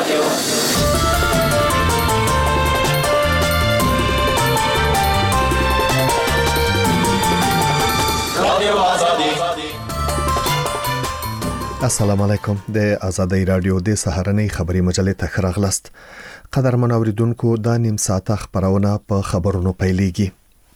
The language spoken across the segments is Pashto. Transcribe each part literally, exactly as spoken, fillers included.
السلام علیکم. د آزادۍ رادیو د سهارنۍ خبري مجلې ته خراغلست. قدرمن اوریدونکو د نیم ساعته خبرونه په خبرونو پیلېږي.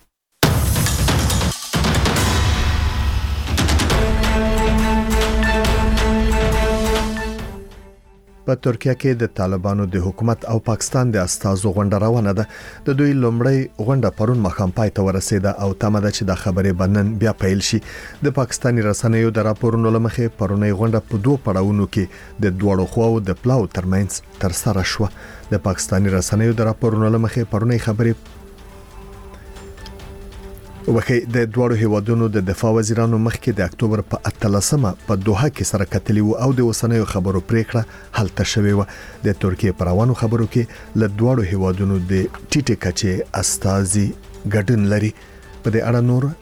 په ترکیه کې د طالبانو د حکومت او پاکستان د استازو غونډه روانه ده. د دوی لومړی غونډه پرون مخام پای ته ورسېده او تمه ده چې د خبرې بنن بیا پیل شي. د پاکستاني رسنیو د راپورونو لمخې پرونی غونډه په دوه پړاوونو کې د دوړو خواو د پلاو ترمنځ تر سره شو. د پاکستاني رسنیو د راپورونو لمخې پرونی خبرې وکي د دوړو هیوادونو د دفاع وزیرانو مخکې د اکتوبر په اتلسمه په دوحه کې سره کتلی او د وسنیو خبرو پریکړه حل شوې و. د ترکیه پر روانو خبرو کې له دوړو هیوادونو د ټیټه کچې استازي ګډون لري. په دې اړه نور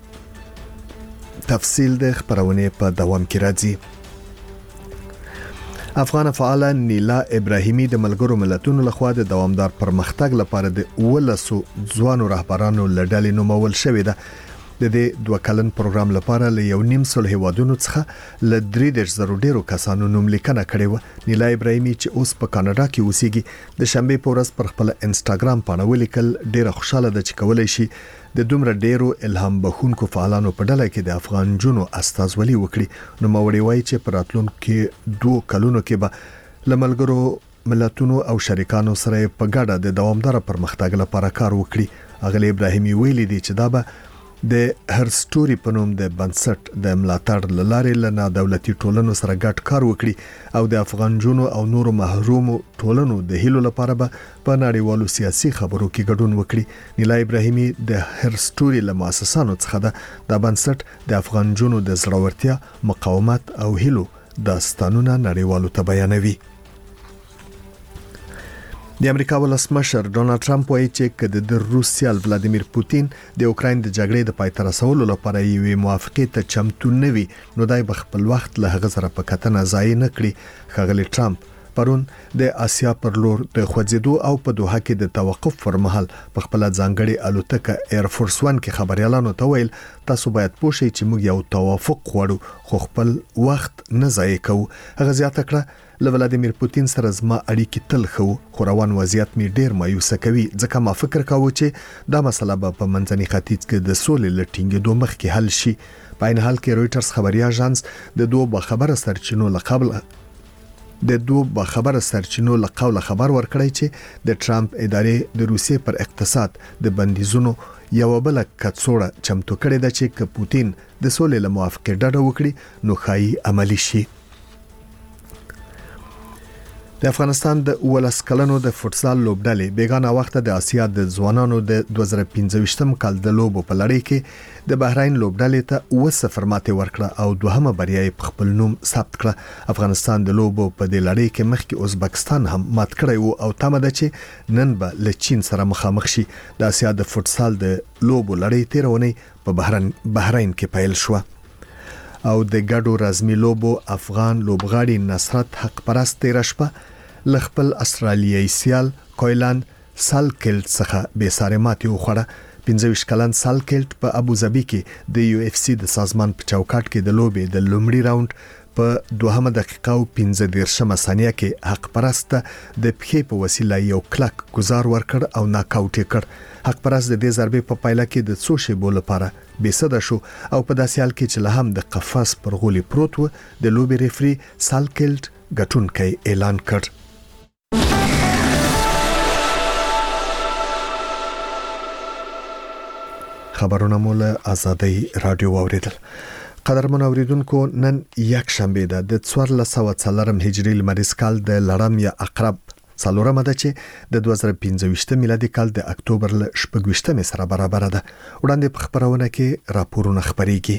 تفصیل د خبرونه په دوام کې راځي. افغان فعال نیلا ابراهیمی د ملګرو ملتونو لخوا د دوامدار پرمختګ لپاره د ولسو ځوانو رهبرانو لړل نومول شوې ده. د دې دوه کلن پروګرام لپاره له یو نیم سل هیوادونو څخه ل درې دیرش زره ډیرو کسانو نوم لیکنه کړې و. نیلا ابراهیمی چې اوس په کاناډا کې اوسېږي د شنبه په ورځ پر خپل انستګرام باندې ولیکل ډیره خوشاله ده چې کولای شي د دومره ډیرو الهام بخونکو فعالانو په ډله کې د افغان جنو استازولي وکړي. نو موري وایي چې په راتلونکو دوه کلونو کې به لملګرو ملتونو او شریکانو سره په ګډه د دوامدار پرمختګ لپاره کار وکړي. اغلی ابراهیمی ویلي دی چې دا به د هر ستوري په نوم د بنسټ د ملاتړ لارې لنه دولتي ټولنو سره ګډ کار وکړي او د افغان جنو او نورو محرومو ټولنو د هیلو لپاره به په نړیوالو سیاسي خبرو کې ګډون وکړي. نیلا ابراهیمی د هر ستوري له مؤسسانو څخه ده د بنسټ د افغان جنو د زړورتیا، مقاومت او هیلو داستانونه نړیوالو ته بیانوي. د امریکا ولسمشر ډونالد ټرمپ وایي چې د روسیا ولادیمیر پوتین د اوکراین د جګړې د پای ته رسولو لپاره یوې موافقې ته چمتو نه وي نو دای په خپل وخت له هغه سره په کتنه ځای نه کړي. ښاغلی ټرمپ پرون د آسیا پر لور د خوځېدو او په دوحه کې د توقف پر مهال په خپل ځانګړي الوتکه ایر فورس ون کې خبريالانو ته ویل تاسو باید پوه شئ چې موږ یو توافق غواړو خو خپل وخت نه ضایع کوو. هغه زیاته کړه له ولادیمیر پوتین سره زما اړیکې تل خو خو روان وضعیت می ډیر مایوسه کوي ځکه ما فکر کاوه چې دا مسله به په منځني ختیځ کې د سولې لټینګېدو مخ کې حل شي. په عین حال کې رويټرز خبري اژانس د دوه بخبره سرچینو لقبل د دوه بخبره سرچینو لقول خبر ورکړی چې د ټرمپ ادارې د روسیې پر اقتصاد د بندیزونو یو بل کڅوړه چمتو کړې ده چې ک پوتین د سولې له موافقې ډډه وکړي نو خای عملی شي. د افغانستان د ولس کلنو د فوتسال لوبډلې بیگانه وخت د آسیا د ځوانانو د دوه زره پنځه کال د لوبو په لړۍ کې د بحرین لوبډلې ته اوه صفر ماته ورکړه او دوهمه بریا په خپل نوم ثبت کړه. افغانستان د لوبو په دې لړۍ کې مخکې ازبکستان هم مات کړی وو او تمه ده چې نن به له چین سره مخامخ شي. د آسیا د فوتسال د لوبو لړۍ تیرونی په بحرین بحرین کې پیل شو او د ګډو رزمي لوبو افغان لوبغاړي نصرت حق پرست تیر شپه لخپل استرالیایي سیال کویلان سالکلټ څخه به ساره ماتي وخوړه. پنځه کلن سالکلټ په ابوظبي کې د یو اف سی د سازمان په چوکاټ کې د لوبې د لومړي راوند په دوهمه دقیقه او پنځه دیرشمه ثانیه کې حق پرست د پخې په وسیله یو کلک گزار ورکړ او ناک اوټ کړ. حق پرست د دې ضربې په پایله کې د څو شیبو لپاره بېسده شو او په داسې حال کې چې له هم د قفس پر غولي پروت و د لوبې ریفري سالکلټ ګټونکی اعلان کړ. خبرونه مول آزادۍ رادیو اوریدل. قدرمن اوریدونکو نن یک شنبه ده د څوارلس سوه څلورم هجري لمریز کال د لړم یا عقرب څلورمه ده چې د دوه زره پنځه میلادي کال د اکتوبر ل شپږ سره برابر ده. وړاندې په خبرونه کې راپورونه خبريږي.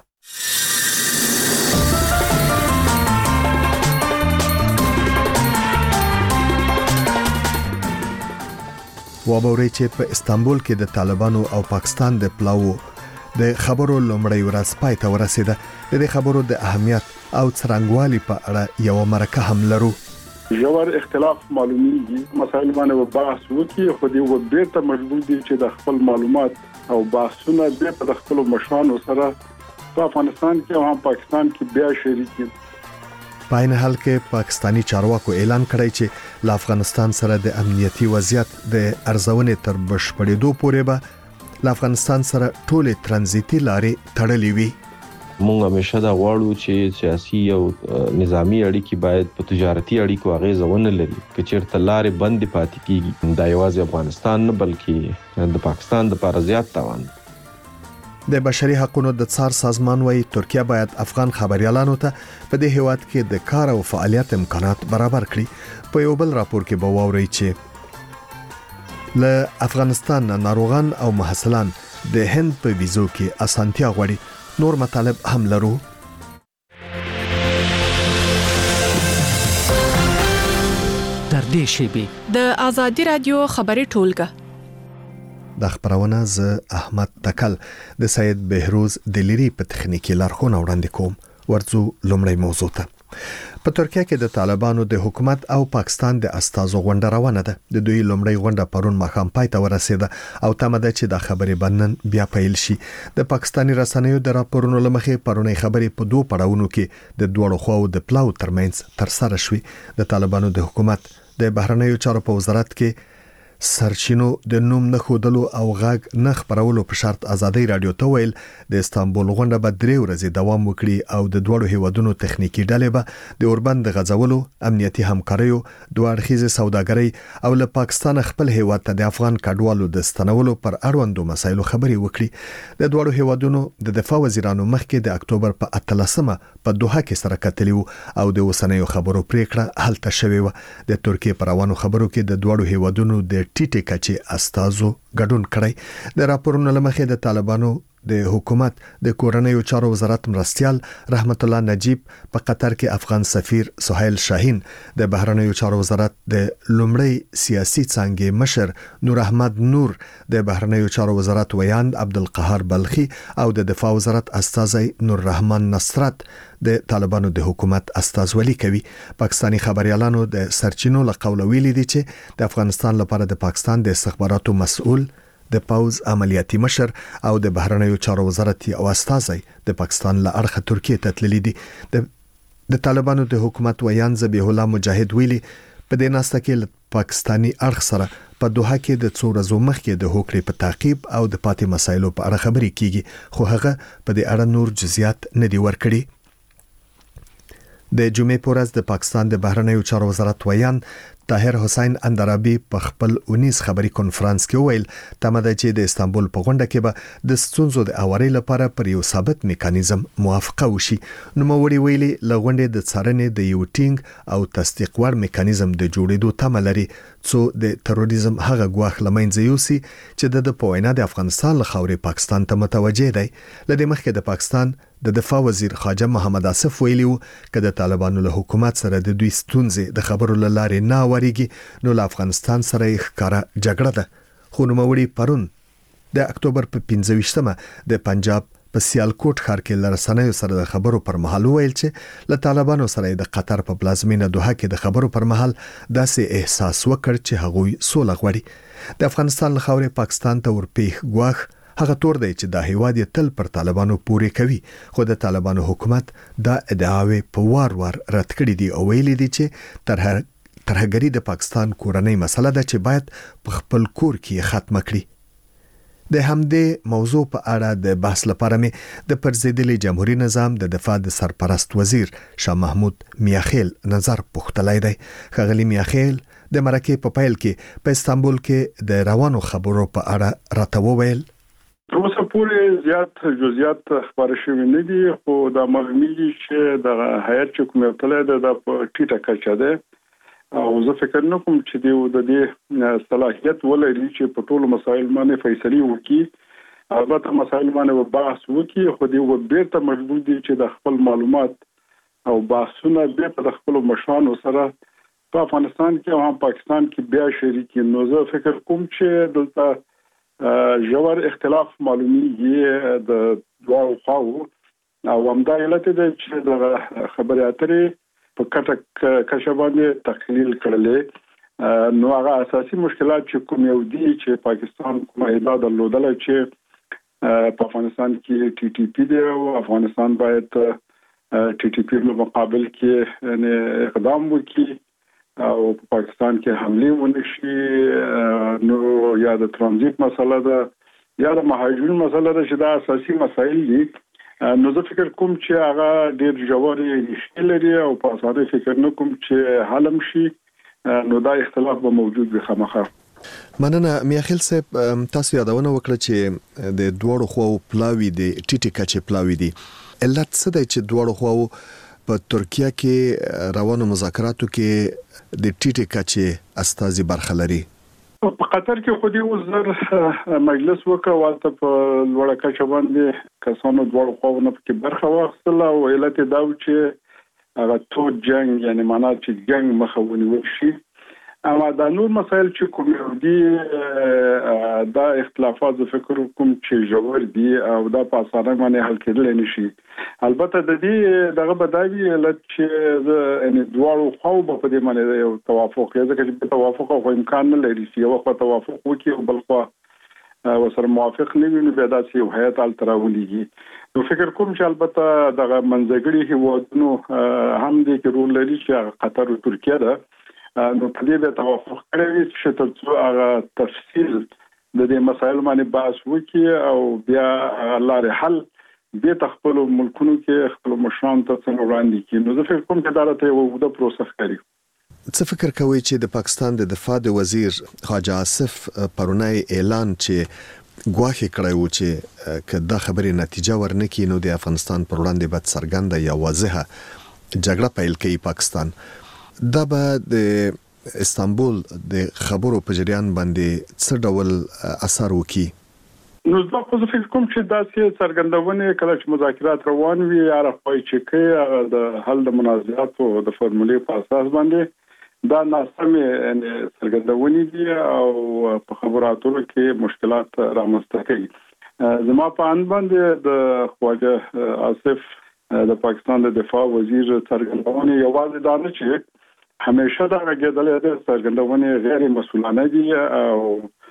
وابوري چې په استانبول کې د طالبانو او پاکستان د پلاو د خبرو لومړی ورځ پای ته ورسیده. د دې خبرو د اهمیت او څرنګوالي په اړه یو مرکه هم لرو. ژور اختلاف معلومیږي مسایل باندې بحث وکړي خو دی و بیرته مجبور دي چې د خپل معلومات او بحثونه د خپل مشرانو سره په افغانستان کې او هم پاکستان کې بیا شریک دي. په عین حال کې پاکستانی چارواکو اعلان کړی چې له افغانستان سره د امنیتي وضعیت د ارزونې تر بشپړېدو پورې به له افغانستان سره ټولې ترانزیتي لارې تړلې وي. مونږ همیشه دا غواړو چې سیاسي او نظامی اړیکې باید په تجارتي اړیکو اغیزه ونه لري. که چیرته لارې بندې پاتې کیږي دا یوازې افغانستان نه بلکې د پاکستان لپاره زیات تاوان. د بشري حقوقو د څار سازمان وايي ترکیه باید افغان خبريالانو ته په دې هیواد کې د کار او فعالیت امکانات برابر کړي. په یو بل راپور کې به واوري چې له افغانستان ناروغان او محصلان د هند په ویزو کې اسانتیا غواړي. نور مطالب هم لرو. در دې شیبه د آزادي رادیو خبري ټولګه د خبرونه ز احمد تکل د سید بهروز دلیری په تخنیکی لارښوونه وړاندې کوم. ورځو لومړی موضوع ته. په ترکیه کې د طالبانو د حکومت او پاکستان د استازو غونډه روانه ده. د دوی لومړی غونډه پرون ماښام پای ته ورسېده او تمه ده چې د خبرې بنن بیا پیل شي. د پاکستانی رسنیو د راپورونو لمخې پرونی خبرې په دوه پړاوونو کې د دوړو خواو د پلاو ترمنځ تر سره شوې. د طالبانو د حکومت د بهرنیو چارو په وزارت کې سرچینو د نوم نه خودلو او غاګ نه خبرولو په شرط ازادي رادیو ته ویل د استانبول غونډه به درې ورځې دوام وکړي او د دوړو هیوادونو تخنیکی ډلې به د اوربند د غځولو امنیتي همکاریو دوه اړخیزه سوداګرۍ او له پاکستان خپل هیواد ته د افغان کډوالو د ستنولو پر اړوندو مسایلو خبري وکړي. د دوړو هیوادونو د دفاع وزیرانو مخکې د اکتوبر په اتلسمه په دوحه کې سره کتلیو او د وسنیو خبرو پریکړه هلته شوې و. د ترکیه پر روانو خبرو کې د دوړو هیوادونو د ټیټه کچې استازو ګډون کړی. د راپورونو لمخې د طالبانو د حکومت د کورنیو چارو وزارت مرستيال رحمت الله نجیب په قطر کې افغان سفیر سهیل شاهین، د بهرنیو چارو وزارت د لومړی سیاسي څانګې مشر نور احمد نور، د بهرنیو چارو وزارت ویاند عبدالقهار بلخي او د دفاع وزارت استاذ نور رحمان نصرت د طالبانو د حکومت استازولي کوي. پاکستانی خبريالانو د سرچینو له قوله ویلي دي چې د افغانستان لپاره د پاکستان د استخباراتو مسؤل، د پاوز عملیاتي مشر او د بهرنیو چارو وزارت او استاذ د پاکستان له اړخه ترکیه ته تللي دي. د د طالبانو د حکومت ویاند ذبیح الله مجاهد ویلي په دې ناسته کې پاکستانی اړخ سره په دوحه کې د څو ورځې مخکې د هوکړې په تعقیب او د پاتې مسایلو په اړه خبرې کیږي، خو هغه په دې اړه نور جزئیات نه دی ورکړي. د جمعې په ورځ د پاکستان د بهرنیو چارو وزارت ویاند طاهر حسین اندرابي په خپل اونیز خبري کانفرنس کې ویل تمه ده چې د استانبول په غونډه کې به د ستونزو د اوري لپاره پر یو ثابت میکانیزم موافقه وشي. نو موري ویلي لغونډه د څارنې د یو ټینګ او تصدیق ور میکانیزم د جوړېدو تمه لري څو د تروریزم هغه ګواښ لمنځه یوسي چې د په وینا د افغانستان له خاورې پاکستان ته متوجه دی. لدې مخکې د پاکستان د دفاع وزیر خواجه محمد آصف ویلیو چې د طالبانو له حکومت سره د دوی ستونزې د خبرو لارې نه وریږي نو له افغانستان سره یې ښکارا جګړه ده. خو نوموړي پرون د اکتوبر په پنځه ویشتمه د پنجاب په سیالکوټ ښار کې لرسنیو سره د خبرو پر مهال ویل چې له طالبانو سره د قطر په پلازمینه دوحه کې د خبرو پر مهال داسې احساس وکړ چې هغوی سوله غواړي. د افغانستان له خاورې پاکستان ته ورپیښ ګواښ هغه تور دی چې د هیواد تل پر طالبانو پورې کوي، خو د طالبانو حکومت دا ادعاوې په وار وار رد کړې دي او ویلي دي چې تر ترهګری د پاکستان کورنۍ مسله ده چې باید په خپل کور کې ختمه کړي. د همدې موضوع په اړه د بحث لپاره مې د پرزیدلي جمهوریت نظام د دفاع د سرپرست وزیر شاه محمود میاخیل نظر پوښتلی دی. ښاغلي میاخیل د مرکې په پیل کې په استانبول کې د روانو خبرو په اړه راته وویل تر اوسه پورې زیات جزئیات خبر شوي نه دي، خو دا معلومیږي چې د هیئت چې کوم تله ده د ټیټه کچه ده او زه فکر نه کوم چې د دې صلاحیت ولري چې په ټولو مسایل باندې فیصله وکړي. البته مسایل باندې بحث وکړي، خو دوی بیرته مجبور دي چې د خپل معلومات او بحثونه د خپل مشرانو سره په افغانستان کې او هم پاکستان کې بیا شریک. نو زه فکر کوم چې دلته ژور اختلاف معلومیږي د دوه خواو او همدا علت دی چې د خبري اترې په کټه کښه باندې تحلیل کړل نو هغه اساسي مشکلات چې کوم یو دي چې پاکستان کومه ادعا درلودله چې په افغانستان کې ټي ټي پی دی او افغانستان باید ټي ټي پی په مقابل کې اقدام وکړي او په پاکستان کې حمله ونشي نو یا د ترانزیت مسله ده یا د مهاجرین مسله ده چې دا اساسي مسایل دي نو زه فکر کوم چې هغه ډېر ژورې ریښې لري او په اساسه فکر نه کوم چې حل شي نو دا اختلاف به موجود وي خامخا. مننه میاخیل صاحب تاسو یادونه وکړه چې د دوړو خو پلاوی دي ټیټی کچې پلاوی دي علت څه دی چې دوړو خو په ترکیه کې روانو مذاکراتو کې د ټیټی کچې استازي برخه لري په قطر کې خو دې وزر مجلس وکړ والته په لوړه کچه باندې کسانو دوړو خواونه کې برخه واخیستله او علت دا و چې هغه تو جنگ یعنی معنا چې جنگ مخاوني وشي اما دا نور مسائل چې کوم دي دا اختلافات زه فکر کوم چې ژور دي او دا په اسانه باندې حل کېدل نشي البته د دې دغه بدایي علت چې ان دوړو خو په دې باندې یو توافق یې ځکه چې توافق خو امکان نه لري چې یو خو توافق وکړي او بل خو وسره موافق نه وي نو بیا دا چې یو هیئت ال تراولېږي نو فکر کوم چې البته دغه منځګړي هیوادونو هم دې کې رول لري چې قطر او ترکیه ده نو په دې به توافق کړی چې تاسو هغه تفصیل د دې مسایلو باندې بحث وکړي او بیا لارې حل به تخپل ملکونو کې خپل مشران ته څنګه وړاندې کړي نو زه فکر کوم چې دا راته یو وګړه پروسه ښکاري. څه فکر کوئ چې د پاکستان د دفاع د وزیر خواجه آصف پرونای اعلان چې ګواښ کړی و چې کله خبرې نتیجه ورنکړي نو د افغانستان پر وړاندې به څرګنده یا واضحه جګړه پیل کوي پاکستان دا به د استانبول د خبرو په جریان باندې څه ډول اثر وکړي؟ نو زه خو فکر کوم چې دا چې څرګندونه کله چې مذاکرات روان وي یا راځي چې کې د حل د منازعاتو د فرمولې په اساس باندې دا ناسمه څرګندونه دي او په خبراتو کې مشکلات رامنځته کوي. زما په ان باندې د خواجه آصف د پاکستان د دفاع وزیر څرګندونه یوازې دا نه چې همیشه دا غږېدلې ده څرګندونه غیر مسؤلانه دي او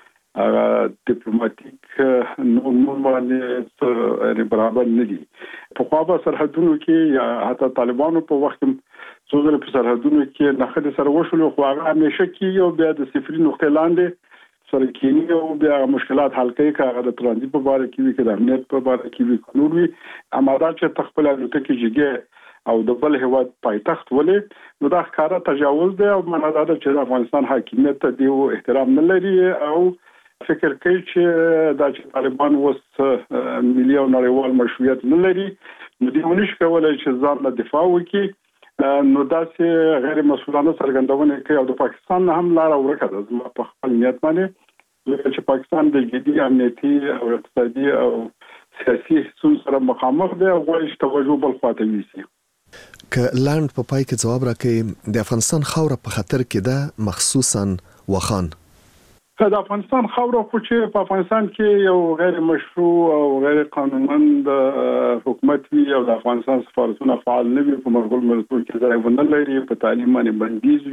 ډیپلوماټیک نو نور باندې برابر نه دي. په خوا به سرحدونو کې یا حتی طالبانو په وخت کې څوزل په سرحدونو کې نخښه سره وشول خو هغه همیشه کې یو بیا د صفري نقطې لاندې سره کې او بیا مشکلات حل کوي که هغه د ترانزیت په اړه کې وي که د امنیت په اړه کې وي نور وي اما دا چې تخپل الوتکې جګه او د بل هیواد پایتخت ولې نو دا ښکارا تجاوز دی او معنا دا چې د افغانستان حاکمیت ته دی احترام نه لري او فکر کوي چې دا چې طالبان وس مليون نړیوال مشروعیت نه لري نو دی ونیش کولای چې ځان له دفاع وکړي نو دا چې غیر مسؤلانه څرګندونه کوي او د پاکستان هم لار ورکه ده زما په خپل نیت باندې چې پاکستان د جدي امنیتي او اقتصادي او سیاسي ستونزو سره مخامخ دی او غواړي چې توجه بل خواته ویسي. که لاند په پای کې جواب راکړي د افغانستان خاوره په خطر کې ده مخصوصا وخان د افغانستان خاوره خو چې په افغانستان کې یو غیر مشروع او غیر قانونمند حکومت وي او د افغانستان سفارتونه فعال نه وي په مرګل ملتونو کې ځای ونه لري په تعلیم باندې بندیز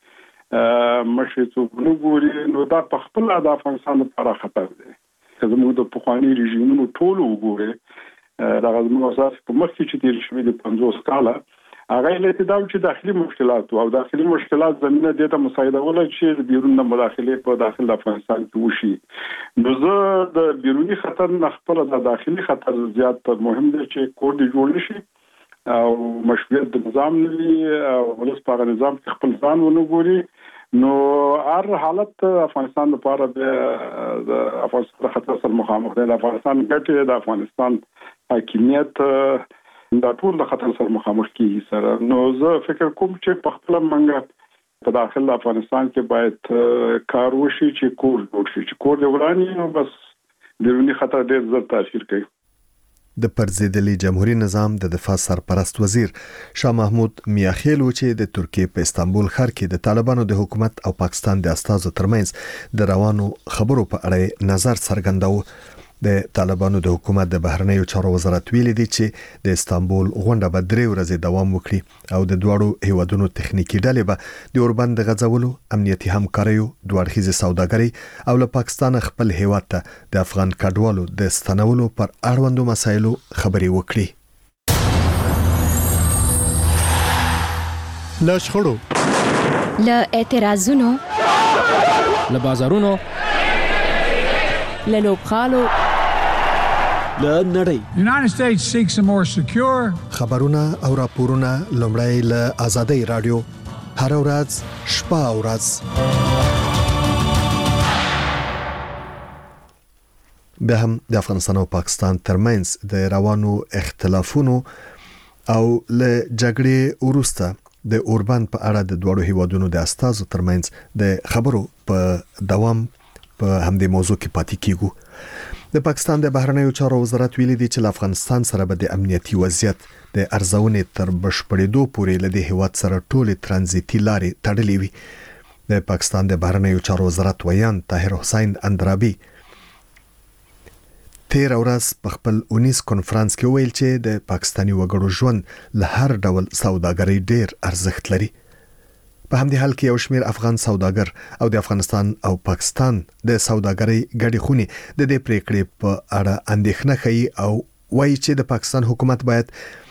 وي مشي څوک نه ګوري نو دا په خپل د افغانستان لپاره خطر دی. که زموږ د پخواني رژیمونو ټول وګوري دا غوښمن اساس په مخ کې چې تیر شوی د پنځوس کاله هغه له ابتدا چې داخلي مشکلات او داخلي مشکلات زمينه د ته مساعده ول چې بیرون مداخله په داخل افغانستان کې وشي نو زه د بیرونی خطر نه خپل د داخلي خطر زیات مهم دی چې کور دی جوړ شي او مشروعیت د نظام نوي او ولس په نظام کې خپل ځان ونه ګوري نو هر حالت افغانستان لپاره د افغانستان خطر سره مخامخ دی. افغانستان ګټه د افغانستان حاکمیت دا ټول د خطر سره مخامخ کیږي سره نو زه فکر کوم چې په خپل منګه په داخل افغانستان کې باید کار وشي چې کور جوړ شي چې کور دی ورانی نو بس بیرونی خطر ډیر زر تاثیر کوي. د پرزیدلی جمهوریت نظام د دفاع سرپرست وزیر شاه محمود میاخیل و چې د ترکیه په استانبول ښار کې د طالبانو د حکومت او پاکستان د استازو ترمنځ د روانو خبرو په اړه نظر څرګنداوه. د طالبانو د حکومت د بهرنیو چارو وزارت ویلي دی چې د استانبول غونډه به درې ورځې دوام وکړي او د دواړو هیوادونو تخنیکی ډلې به د اوربند د غځولو، امنیتي همکاریو، دوه اړخیزه سوداګري او له پاکستان خپل هیواد ته د افغان کډوالو د ستنولو پر اړوندو مسایلو خبرې وکړي. له شخړو، له اعتراضونو، له بازارونو، له لوبغالو، له نړۍ. The United States seeks a more secure. خبرونه او راپورونه لومړی له آزادۍ رادیو هر ورځ شپه او ورځ. به هم د افغانستان او پاکستان ترمنځ د روانو اختلافونو او له جګړې وروسته د اوربند په اړه د دوړو هیوادونو د استازو ترمنځ د خبرو په دوام په همدې موضوع کې پاتې کیږو. د پاکستان د بهرنیو چارو وزارت ویلي دی چې افغانستان سره به د امنیتي وضعیت د ارزونې تر بشپړېدو پورې لدې هیواد سره ټول ترانزیتي لارې تړلې وي. د پاکستان د بهرنیو چارو وزارت ویان طاهر حسین اندرابي تیر ورځ په خپل اونیس کنفرانس کې ویل چې د پاکستاني وګړو ژوند له هر ډول سوداګرۍ ډیر ارزښت لري. په همدې حال کې یو شمېر افغان سوداګر او د افغانستان او پاکستان د سوداګرۍ ګډې خونې د دې پریکړې په اړه اندېښنه ښيي او وایي چې د پاکستان حکومت باید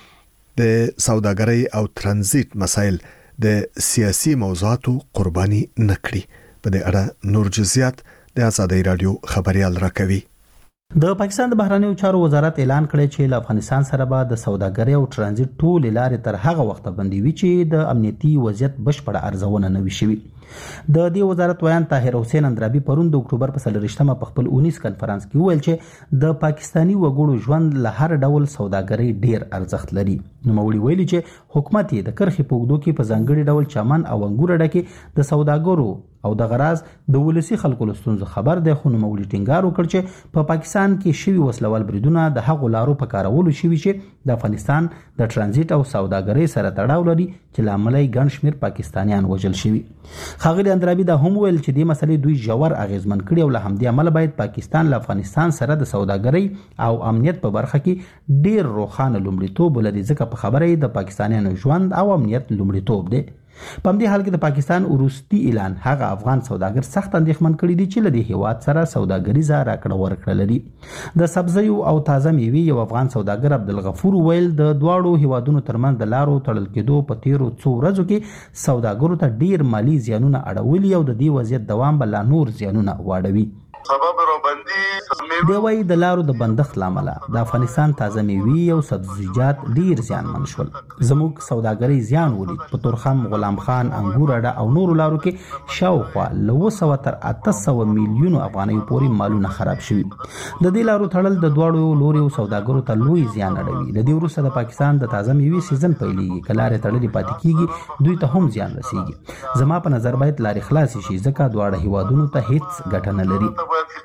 د سوداګرۍ او ترانزیت مسایل د سیاسي موضوعاتو قرباني نه کړي. په دې اړه نور جزئیات د آزادۍ رادیو خبريال راکوي. د پاکستان د بهرنیو چارو وزارت اعلان کړی چې له افغانستان سره به د سوداګرۍ او ترانزیت ټول لارې تر هغه وخت بندي وي چې د امنیتي وضعیت بشپړه ارزونه نه وي شوی. د دې وزارت ویان طاهر حسین اندرابي پرون د اکتوبر په څلرویشتمه په خپل اونیس کنفرانس کې ویل چې د پاکستاني وګړو ژوند له هر ډول سوداګرۍ ډیر ارزښت لري. نوموړي ویلي چې حکومت د کرخې په اوږدو کې په ځانګړي ډول چمن او انګور ډکه د سوداګرو او د غراز د ولسی خلکو لستونزو خبر دی. خو نوموړي ټینګار وکړ چې په پاکستان کې شوی وسلوال بریدونه د هغو لارو په کارولو شوی چې د افغانستان د ترانزیت او سوداګرۍ سره تړاو لري چې لامل یې ګڼ شمېر پاکستانیان وژل شوي. ښاغلي اندرابي دا هم ویل چې دې مسلې دوی ژور اغیزمن کړي او له همدې امله باید پاکستان له افغانستان سره د سوداګرۍ او امنیت په برخه کې ډیر روښانه لومړیتوب ولري، ځکه په خبره یې د پاکستانیانو ژوند او امنیت لومړیتوب دی. په همدې حال کې د پاکستان وروستي اعلان هغه افغان سوداګر سخت اندېښمن کړي دي چې له دې هیواد سره سوداګریزه راکړه ورکړه لري. د سبزیو او تازه میوې یو افغان سوداګر عبدالغفور ویل د دواړو هیوادونو ترمنځ د لارو تړل کېدو په تیرو څو ورځو کې سوداګرو ته ډیر مالی زیانونه اړولي او د دې وضعیت دوام به لا نور زیانونه واړوي. سبب را بندي دی وایي د لارو د بندښت لامل د افغانستان تازه میوې او سبزیجات ډیر زیانمن شول. زموږ سوداګرۍ زیان ولید. په تورخم، غلام خان، انګور اډه او نورو لارو کې شاوخوا له اوه سوه تر اته سوه میلیونو افغانیو پورې مالونه خراب شوي. د دې لارو تړل د دواړو لوري سوداګرو ته لوی زیان اړوي. له دې وروسته د پاکستان د تازه میوې سیزن پیلېږي. که لارې تړلې پاتې کیږي دوی ته هم زیان رسیږي. زما په نظر باید لارې خلاصې شي، ځکه دواړه هیوادونو ته هیڅ ګټه نه لري.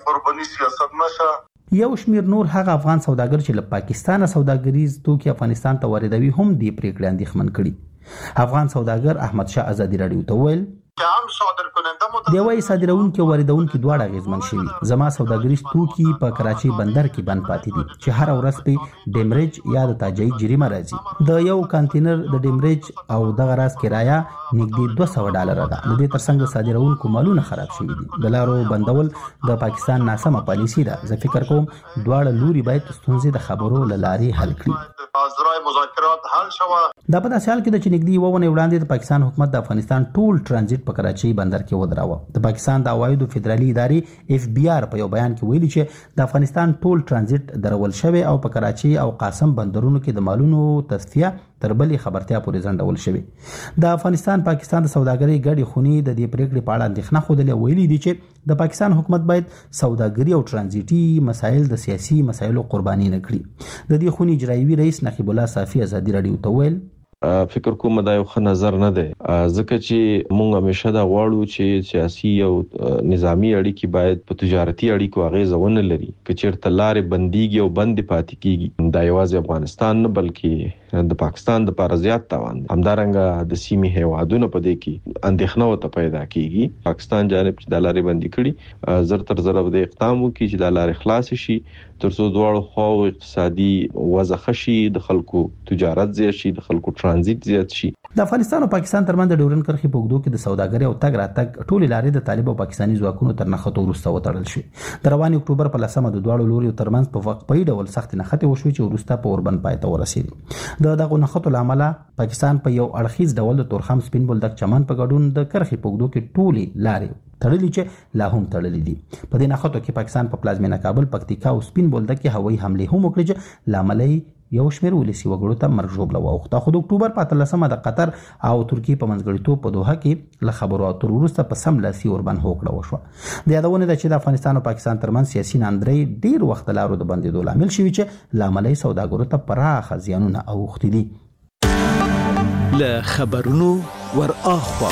یو شمیر نور هغه افغان سوداګر چې له پاکستانه سوداګریز توکي افغانستان ته واردوي هم دې پریکړې اندېښمن کړي. افغان سوداګر احمد شاه آزادي رادیو ته ویل دی وایي صادروونکي او واردوونکي دواړه اغېزمن شوي. زما سوداګریز توکي په کراچۍ بندر کې بند پاتې دي چې هر ورځ په ډیمریج یا د تاجایي جریمه راځي. د یو کانټینر د ډیمریج او دغه راز کرایه نږدې دوه سوه ډالره ده. د دې ترڅنګ د صادروونکو مالونه خراب شوي دي. د لارو بندول د پاکستان ناسمه پالیسي ده. زه فکر کوم دواړه لوري باید ستونزې د خبرو له لارې حل کړي. دا په داسې حال کې ده چې نږدې یوه اونۍ وړاندې د پاکستان حکومت د افغانستان ټول ترانزیت په کراچۍ بندر کې ودراوه. د پاکستان د عوایدو فدرالي ادارې اف بی آر په یو بیان کې ویلي چې د افغانستان ټول ترانزیت درول شوی او په کراچۍ او قاسم بندرونو کې د مالونو تصفیه تر بلې خبرتیا پورې ځنډول شوی. د افغانستان پاکستان د سوداګرۍ ګډې خونې د دې پریکړې په اړه اندېښنه ښودلې او ویلي دي چې د پاکستان حکومت باید سوداګري او ترانزیتي مسایل د سیاسي مسایلو قرباني نه کړي. د دې خونې اجرایوي رئیس نقیب الله صافي آزادي رادیو ته ویل فکر کوم دا یو ښه نظر نه دی، ځکه چې موږ همیشه دا غواړو چې سیاسي او نظامی اړیکې باید په تجارتي اړیکو اغیزه ونه لري. که چېرته لارې بندیږي او بندې پاتې کیږي دا یوازې افغانستان نه بلکې د پاکستان د لپاره زیات تاوان دی. همدارنګه د سیمې هیوادونو په دې کې اندېښنه وته پیدا کیږي. پاکستان جانب چې د لارې بندي کړي زر تر زر د اقدام وکړي چې د لارې خلاص شي ترڅو دواړو خواو اقتصادي وضع ښه شي، د خلکو تجارت زیات شي، د خلکو ترانزیت زیات شي. د افغانستان او پاکستان ترمنځ د ډیورنډ کرښې په اوږدو کې د سوداګرۍ او تګ راتګ ټولې لارې د طالب او پاکستاني ځواکونو تر نښتو وروسته وتړل شوې. د روان اکتوبر په لسمه د دواړو لوريو ترمنځ په وقفي ډول سخت نښتې وشوې چې وروسته په اوربند پای ته ورسېدې. د دغه نښتو له امله پاکستان په یو اړخیز ډول د تورخم سپین بولدک چمن په ګډون د کرښې په اوږدو کې ټولې لارې تړلې چې لا هم تړلې دي. په دې نښتو کې پاکستان په پلازمینه کابل، پکتیکا او سپین بولدک کې هوایي حملې هم وکړې چې لامل یو شمېر ولسي وګړو ته مرګ ژوبله واوښته. خو د اکتوبر په اتلسمه د قطر او ترکیې په منځګړیتوب په دوحه کې له خبرو اترو وروسته په سم لاسي اوربند هوکړه وشوه. د یادونه ده چې د افغانستان او پاکستان ترمنځ سیاسي ناندرۍ ډیر وخت لارو د بندېدو لامل شوي چې لامل یې سوداګرو ته پراخه زیانونه اوښتي دي. له خبرونو ور اخوا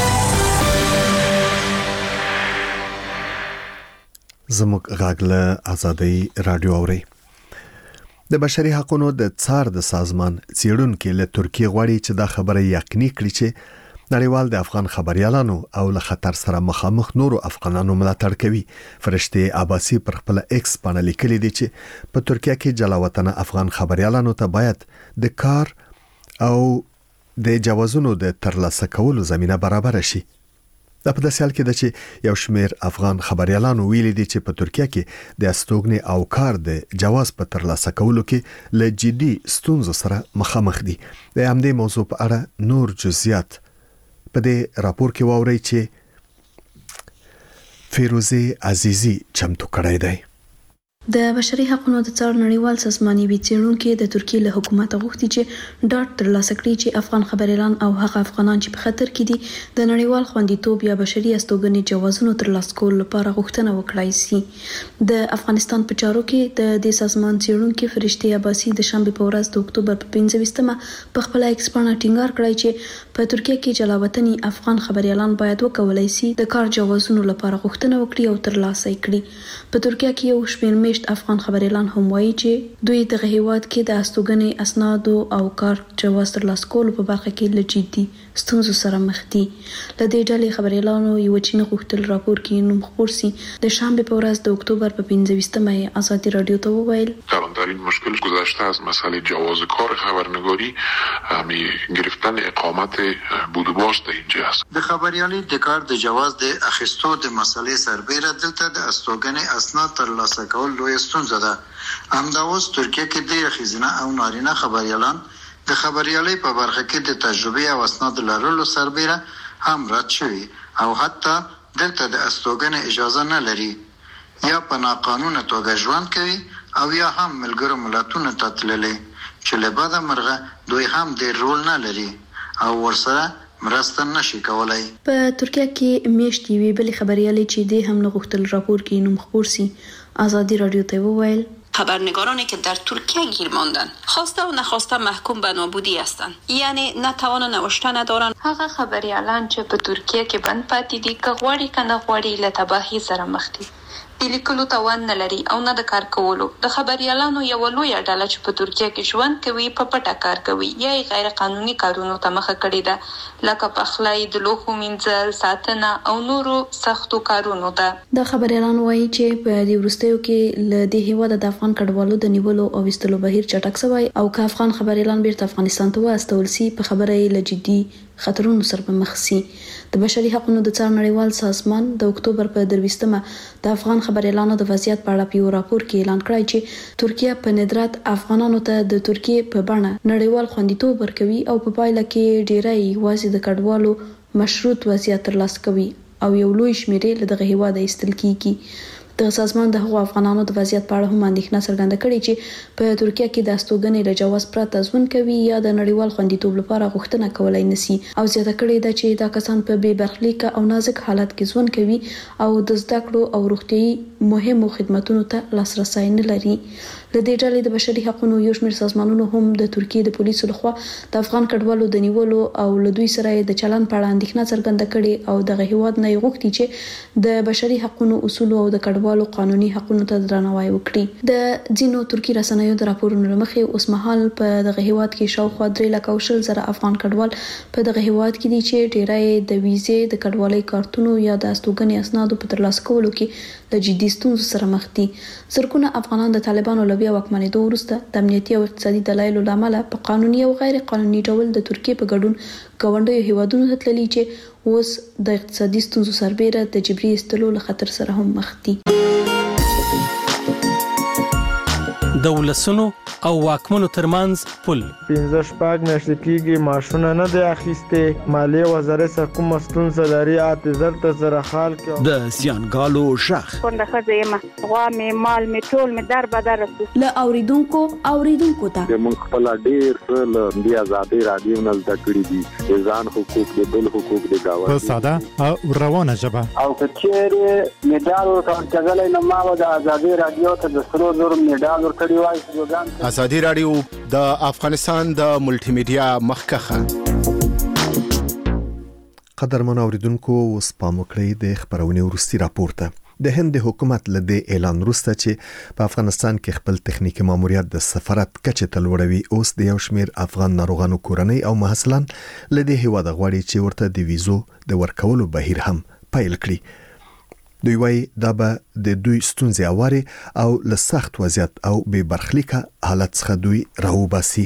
زموږ غږ له آزادۍ رادیو اوري. د بشري حقوقو د څار د سازمان څېړونکو له ترکیه غواړي چې دا خبره یقیني کړي چې نړیوال د افغان خبريالانو او له خطر سره مخامخ نورو افغانانو ملاتړ کوي. فرشته عباسی پر خپل ایکس باندې لیکلي دي چې په ترکیه کې جلاوطن افغان خبريالانو ته باید د کار او د جوازونو د ترلاسه کولو زمينه برابر شي. دا په داسې حال کې ده چې یو شمېر افغان خبريالانو ویلي دي چې په ترکیه کې د استوګنې او کار د جواز په ترلاسه کولو کې له جدي ستونزو سره مخامخ دي. د همدې موضوع په اړه نور جزئیات په دې راپور کې واورئ چې فیروزه عزیزی چمتو کړی دی. د بشري حقوقو د څار نړیوال سازمان وی څېړونکو د ترکیه له حکومت غوښتي چې ډاټ ترلاسه کړي چې افغان خبريالان او هغه افغانان چې په خطر کې دي د نړیوال خوندیتوب یا بشري استوګنې جوازونو ترلاسه کولو لپاره غوښتنه وکړای شي. د افغانستان په چارو کې د دې سازمان څېړونکو فرشته عباسی د شنبه په ورځ د اکتوبر په پنځه ویشتمه په خپل ایکس باندې ټینګار کړی چې په ترکیه کې جلاوطني افغان خبريالان باید وکولای شي د کار جوازونو لپاره غوښتنه وکړي او ترلاسه کړي. په ترکیه کې یو شمېر افغان خبريالان هم وایي چې دوی د هیواد کې د استوګنې اسناد او کار جواز ترلاسه کولو په برخه کې له جدي ستونزو سره مخ دي. له دې ډلې خبريالانو یو چې نه غوښتل راپور کې نوم خپور سي. د شنبه په ورځ د اکتوبر په پنځه ویشتمه آزادی رادیو ته وویل کلانترین مشکل گذشته از مسئله جواز کار خبرنگاری همی گرفتن اقامت بود و باش در اینجا است. د خبريالي د کار د جواز د اخیستو د مسئلې سربېره دلته د استوګنې اسناد ترلاسه کول لوی ستونزه ده. همدا اوس ترکیه کې ډېر ښځینه او نارینه خبريالان د خبريالۍ په برخه کې د تجربه او اسناد لرلو سربېره هم رد شوي او حتی دلته د استوګنې اجازه نه لري، یا په ناقانونه توګه ژوند کوي او یا هم ملګرو ملتونو ته تللي چې له بده مرغه دوی هم ډېر رول نه لري او ورسره مرسته نشي کولای. په ترکیه کې میاشتې وی بلې خبريالي چې د هم نه غوښتل راپور کې نوم خپور سي. آزادی رادیو ته وویل خبرنگارانی که در ترکیه گیر ماندن خواسته و نخواسته محکوم به نابودی هستند، یعنی نه توان نوشته ندارند. هغه خبريالان چې په ترکیه کې بند پاتې دي که غواړي که نه غواړي له تباهي سره مخ دي. د لیکلو توان نه لري او نه د کار کولو. د خبريالانو یو لویه ډله چې په ترکیه کې ژوند کوي په پټه کار کوي یا غیر قانوني کارونو ته مخه کړې ده، لکه پخلی، د لوښو مینځل، ساتنه او نورو سختو کارونو ته. د خبريالانو وایي چې په دې وروستیو کې له دې هیواد د افغان کډوالو د نیولو او وستلو بهیر چټک شوی او که افغان خبريالان بیرته افغانستان ته واستول سي په خبره یې له جدي خطرونو سره په مخ سي. د بشري حقوقو د څار نړیوال سازمان د اکتوبر په درويشتمه د افغان خبريالانو د وضعیت په اړه په راپور کې اعلان کړی چې ترکیه په ندرت افغانانو ته د ترکیه په بڼه نړیوال خوندیتوب ورکوي او په پایله کې ډیری وازي د کډوالو مشروط وضعیت ترلاسه کوي او یو لوی شمېر له دغه هیواد ایستل کیږي. د سازمان د هغو افغانانو د وضعیت په اړه هم اندېښنه څرګنده کړې چې په ترکیه کې د استوګنې له جواز پرته ژوند کوي یا د نړیوال خوندیتوب لپاره غوښتنه کولای نشي او زیاته کړې ده چې دا کسان په بې برخلیکه او نازک حالت کې ژوند کوي او د زده کړو او روغتيایي مهمو خدماتو ته لاسرسي نه لري. د دې ډلې د بشري حقوقو یو شمېر سازمانونو هم د ترکیه د پولیسو لخوا د افغان کډوالو د نیولو او لدوی سره د چلن په اړه اندېښنه څرګنده کړې او د هیواد نه غوښتي چې د بشري حقوقو اصول او د کډوالو قانوني حقوقو ته درناوی وکړي. د ځینو ترکی رسنیو د راپورونو لمخې اوس مهال په دغه هیواد کې شاوخوا درې لک او شل زره افغان کډوال په دغه هیواد کې دي چې ډیری د ویزې د کډوالۍ کارتونو یا د استوګنې اسنادو په ترلاسه کولو کې د جدي ستونزو سره مخ دي. زرګونه افغانان د طالبانو له بیا واکمنېدو وروسته د امنیتي او اقتصادي دلایلو له امله په قانوني او غیر قانوني ډول د ترکیه په ګډون ګاونډیو هیوادونو ته تللي چې اوس د اقتصادي ستونزو سربېره د جبري ایستلو له خطر سره هم مخ دي. د ولسونو او واکمنو ترمنځ پل پنځه شپږ میاشتې کېږي معاشونه نه دی اخیستې. مالیې وزارت سره کومه ستونزه لري اته زر ته زره خال کې د زیانګالو شخ څنګه ښځه یم غوا مې مال مې ټول مې در بدر له اوریدونکو اوریدونکو ته د مونږ خپل ډیر څه له بیا آزادۍ رادیو نه زده کړي دي ځان حقوق د بل حقوق د گاونډي په ساده او روانه ژبه او کچېره میډال ورکړل نو ما د آزادۍ رادیو ته د سرو زر میډال ورکړی وای. آزادۍ رادیو د افغانستان د ملټي میډیا مخکخه. قدرمن اوریدونکو اوس پام وکړئ د خبرونې وروستي راپور ته. د هند حکومت له دې اعلان وروسته چې په افغانستان کې خپل تخنیکی ماموریت د سفارت کچې ته لوړوي، اوس د یو شمېر افغان ناروغانو کورنۍ او محصلان له دې هیواده غواړي چې ورته د ویزو د ورکولو بهیر هم پیل کړي. دوی وايي دا به د دوی ستونزې اواري او له سخت وضعیت او بې برخلیکه حالت څخه دوی راوباسي.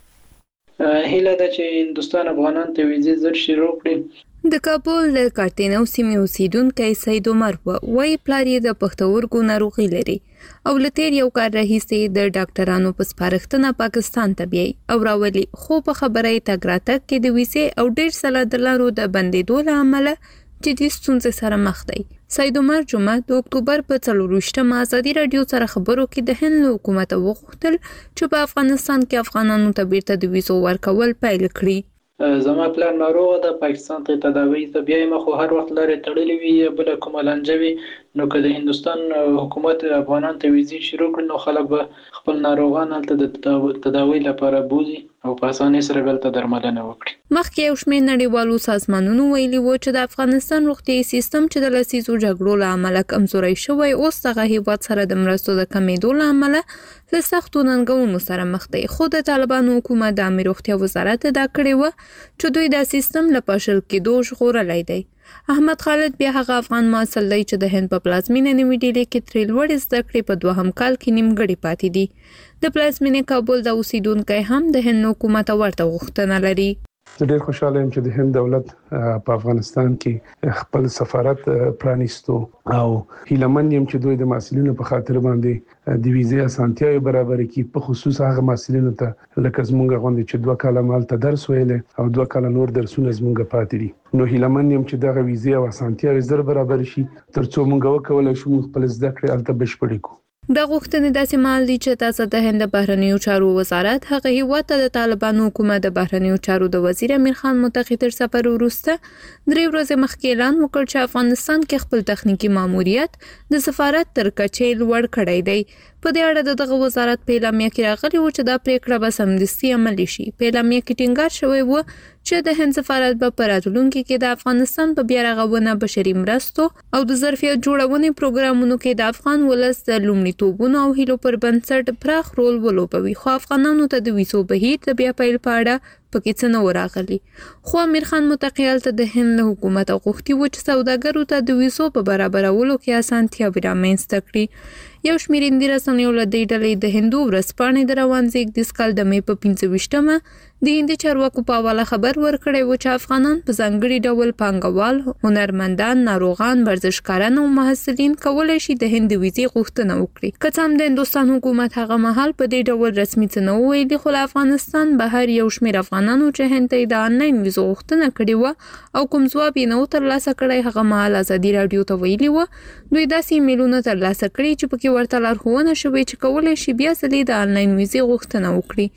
هیله ده چې هندستان افغانان ته ویزې زر شروع کړي. د کابل د کارتینو سیمې اوسیدونکی سید عمر وایي پلار یې د پښتورګو ناروغي لري او لتیر یو کار راهیسې د ډاکټرانو په سپارښتنه پاکستان ته بیاي او راولي، خو په خبره یې تګ راتګ کې د ویزې او ډېر سلا د لارو د بندېدو له امله جدي ستونزې سره مخ دی. سید عمر جمعه د اکتوبر په څلورویشتمه ازادي رادیو سره خبرو کې د هند حکومت وغوښتل چې په افغانستان کې افغانانو ته بیرته د ویزو ورکول پیل کړي. زما پلان ناروغ ده، پاکستان ته تداوی ته بیایم، خو هر وخت لري تړلې وي بل کومه لنجوي. نو که د هندستان حکومت افغانان ته ویزې شروع کړي نو خلک به خپل ناروغان هلته د تداوی لپاره بوزي او په اسانۍ سره دلته درملنه وکړي. مخکې یو شمېر نړیوالو سازمانونو ویلي و چې د افغانستان روغتیايي سیستم چې د لسیزو جګړو له امله کمزوری شوی، اوس دغه هیواد سره د مرستو د کمېدو له امله له سختو ننګونو سره مخ دی. خو د طالبانو حکومت د عامه روغتیا وزارت ادعا کړې وه چې دوی دا سیستم له پاشل کېدو ژغورلی دی. احمد خالد بیا هغه افغان محصل دی چې د هند په پلازمینه نوي ډیلي کې ترې لوړې زده کړې په دوهم کال کې نیمګړې پاتې دي. د پلازمینې کابل د اوسیدونکی هم د هند حکومت ورته غوښتنه لري. زه ډېر خوشاله یم چې د هند دولت په افغانستان کې خپل سفارت پرانیستو او هیلمن یم چې دوی د محصلینو په خاطر باندې د ویزې اسانتیاوې برابر کړي، په خصوص هغه محصلینو ته لکه زمونږ غوندې چې دوه کاله مالته درس ویلې او دوه کاله نور درسونه زمونږ پاتې دي. نو هیلمن یم چې دغه ویزې او اسانتیاوې زر برابر شي ترڅو مونږ وکولای شو خپل زده کړې هلته بشپړې کړو. د غوښتنې داسې مهال دی چې تاسو د هند بهرنیو چارو وزارت هغه هیواد ته د طالبانو حکومت د بهرنیو چارو د وزیر امیر خان متقی تر سفر وروسته درې ورځې مخکې اعلان وکړ چې افغانستان کې خپل تخنیکی ماموریت د سفارت تر کچې لوړ کړی دی. په دې اړه دغه وزارت په اعلامیه کې راغلی و چې دا پریکړه به سمدستي عملي شي. په اعلامیه کې ټینګار شوی و چې د هند سفارت به په راتلونکي کې د افغانستان په بیا رغونه، بشري مرستو او د ظرفیت جوړونې پروګرامونو کې د افغان ولس د لومړیتوبونو او هیلو پر بنسټ پراخ رول ولوبوي. خو افغانانو ته د ویزو بهیر د بیا پیل په اړه پکې څه نه راغلي. خو امیر خان متقی ته د هند حکومت غوښتي و چې سوداګرو ته د ویزو په برابرولو کې اسانتیاوې رامنځته کړي. یو شمېر هندي رسنیو له دې ډلې د هندو ورځپاڼې د روان زېږدیز کال د مې په پنځه ویشتمه د هندي چارواکو په حواله خبر ورکړی و چې افغانان په ځانګړي ډول پانګوال، هنرمندان، ناروغان، ورزشکاران او محصلین کولی شي د هند د ویزې غوښتنه وکړي. که څه هم د هندوستان حکومت هغه مهال په دې ډول رسمي څه نه وویلي، خو له افغانستان بهر یو شمېر افغانانو چې هند ته د آنلاین ویزو غوښتنه کړې وه او کوم ځواب یې نه و ترلاسه کړی، هغه مهال ازادي راډیو ته ویلي وه دوی داسې ایمیلونه ترلاسه کړي چې پکې ورته لارښوونه شوې چې کولی شي بیا ځلې د آنلاین ویزې غوښتنه وکړي.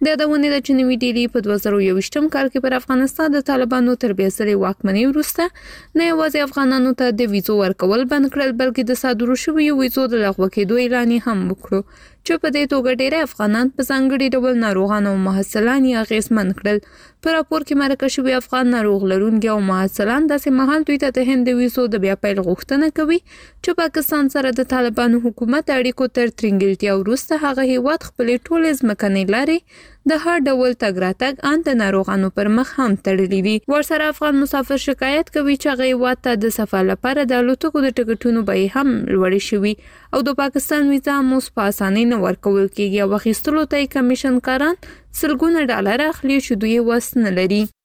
د یادونې د چنوي ډیلی په دوه زره یوویشتم کال کې پر افغانستان د طالبانو تر بیاسلې واکمنۍ وروسته نه یوازې افغانانو ته د ویزو ورکول بند کړل بلکې د صادرو شویو ویزو د لغوه کېدو اعلان هم وکړو چې په دې توګه ډېر افغانان په ځانګړي ډول ناروغان او محصلان یې اغېزمن کړل. په راپور کې مرکه شوي افغان ناروغ لرونکي او محصلان داسې مهال دوی ته د هند د ویزو د بیا پیل غوښتنه کوي چې پاکستان سره د طالبانو حکومت اړیکو تر ترنګلتیا وروسته هغه هیواد خپلې ټولې ځمکنۍ لارې د هر ډول تګ راتګ ان د ناروغانو پر مخ هم تړلې وي. ورسره افغان مسافر شکایت کوي چې هغه هیواد ته د سفر لپاره د الوتکو د ټکټونو بیې هم لوړې شوي او د پاکستان ویزا هم اوس په اسانۍ نه ورکول کېږي او اخیستلو ته یې کمیشن کاران سلګونه ډالر اخلي چې دوی وس نه لري.